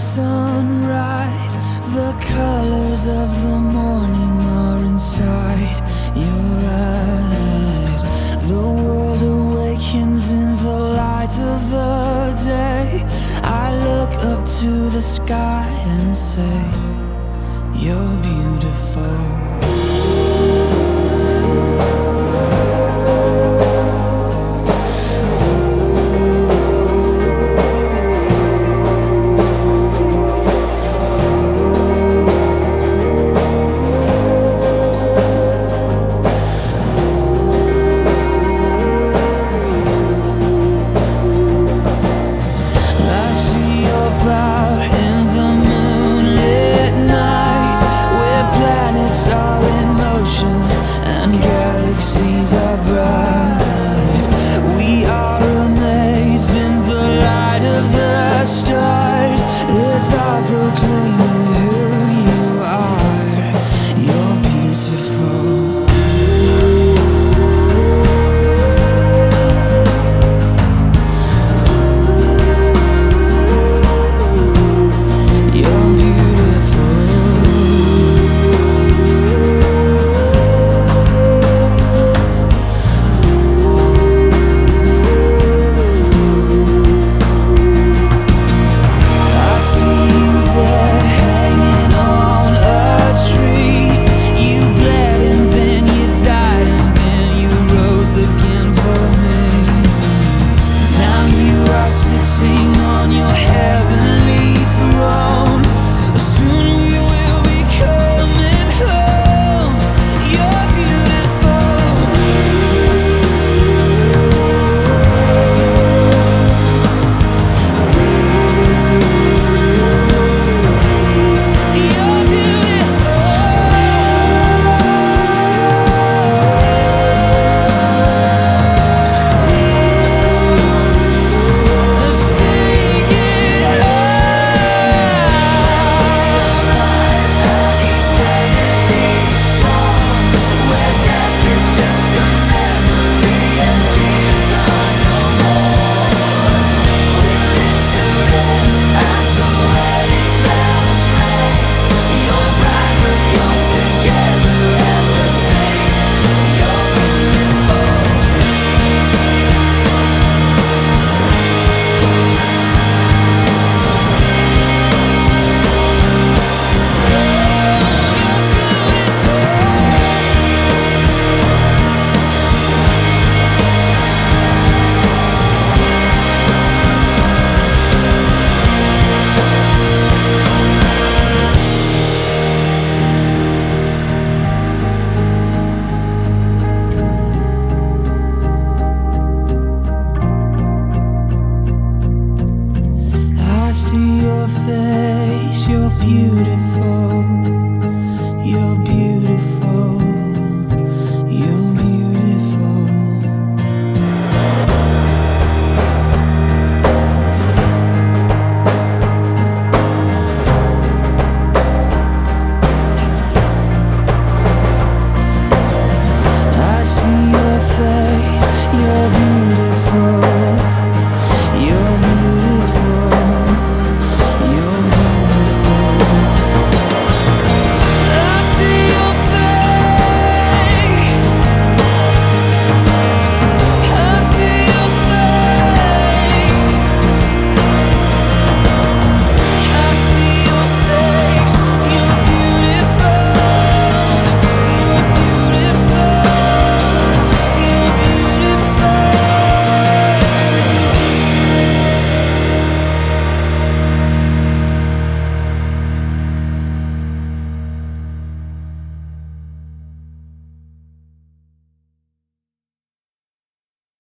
sunrise, the colors of the morning are inside your eyes. The world awakens in the light of the day. I look up to the sky and say, you're beautiful. We are amazed in the light of the stars. It's our proclaiming who you are. You're beautiful. Face, you're beautiful.